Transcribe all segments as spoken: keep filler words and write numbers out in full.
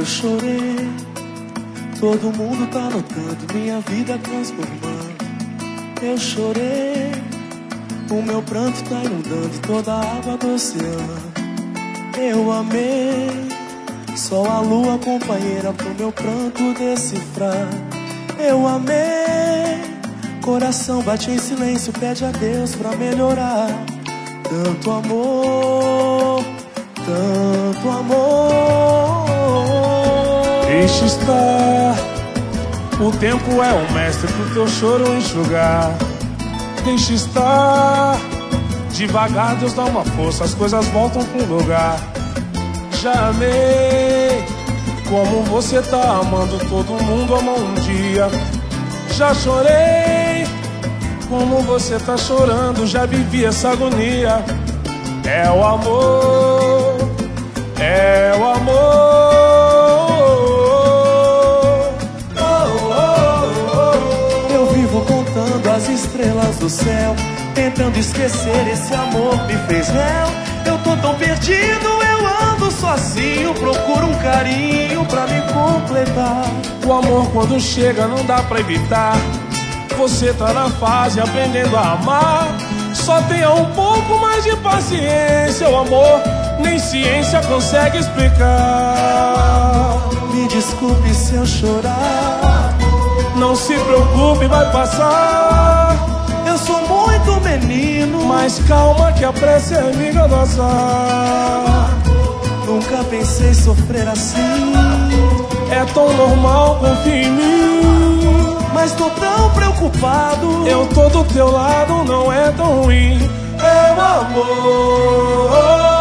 chorei, todo mundo tá notando, minha vida transformando. Eu chorei, o meu pranto tá inundando toda a água do oceano. Eu amei, só a lua companheira pro meu pranto decifrar. Eu amei, coração bate em silêncio, pede a Deus pra melhorar. Tanto amor, tanto amor. Deixa estar, o tempo é o mestre pro teu choro enxugar. Deixa estar, devagar Deus dá uma força, as coisas voltam pro lugar. Já amei, como você tá amando, todo mundo ama um dia. Já chorei, como você tá chorando, já vivi essa agonia. É o amor, é o amor. As estrelas do céu, tentando esquecer esse amor me fez réu. Eu tô tão perdido, eu ando sozinho, procuro um carinho pra me completar. O amor quando chega não dá pra evitar. Você tá na fase aprendendo a amar. Só tenha um pouco mais de paciência. O amor nem ciência consegue explicar. Me desculpe se eu chorar, não se preocupe, vai passar. Eu sou muito menino, mas calma que a prece é amiga do azar. Nunca pensei sofrer assim. É tão normal, confia em mim. Mas tô tão preocupado. Eu tô do teu lado, não é tão ruim. É o amor.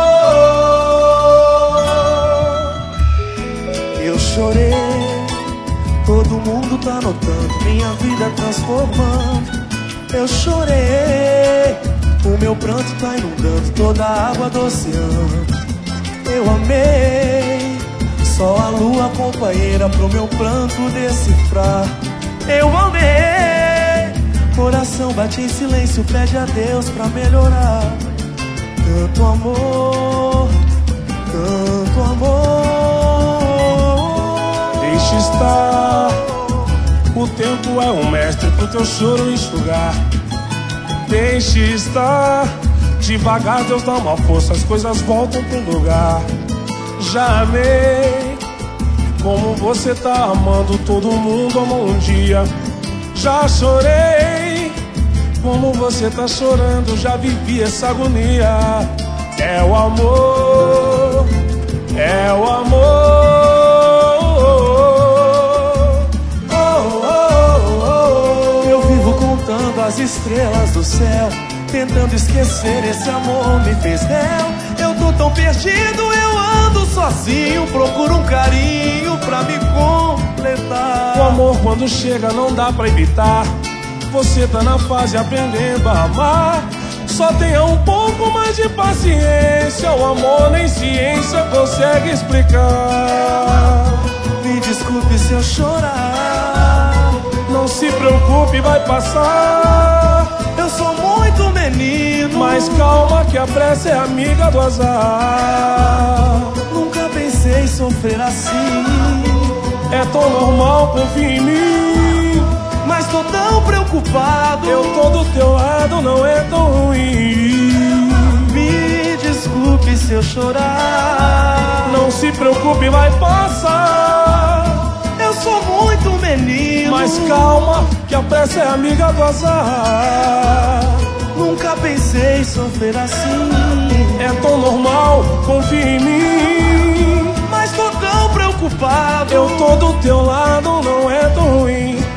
Eu chorei, todo mundo tá notando, minha vida transformando. Eu chorei, o meu pranto tá inundando toda a água do oceano. Eu amei, só a lua companheira pro meu pranto decifrar. Eu amei, coração bate em silêncio, pede a Deus pra melhorar. Tanto amor, tanto amor. Deixa estar, o tempo é um mestre pro teu choro enxugar. Deixe estar, devagar Deus dá uma força, as coisas voltam pro lugar. Já amei, como você tá amando, todo mundo ama um dia. Já chorei, como você tá chorando, já vivi essa agonia. É o amor, é o amor. As estrelas do céu, tentando esquecer esse amor me fez réu. Eu tô tão perdido, eu ando sozinho, procuro um carinho pra me completar. O amor quando chega não dá pra evitar. Você tá na fase aprendendo a amar. Só tenha um pouco mais de paciência. O amor nem ciência consegue explicar. Me desculpe se eu chorar, não se preocupe, vai passar. Eu sou muito menino, mas calma que a prece é amiga do azar. Nunca pensei sofrer assim. É tão normal, confia em mim. Mas tô tão preocupado. Eu tô do teu lado, não é tão ruim. Me desculpe se eu chorar, não se preocupe, vai passar. Eu sou muito menino, mas calma que a prece é amiga do azar. Nunca pensei sofrer assim. É tão normal, confia em mim. Mas tô tão preocupado. Eu tô do teu lado, não é tão ruim.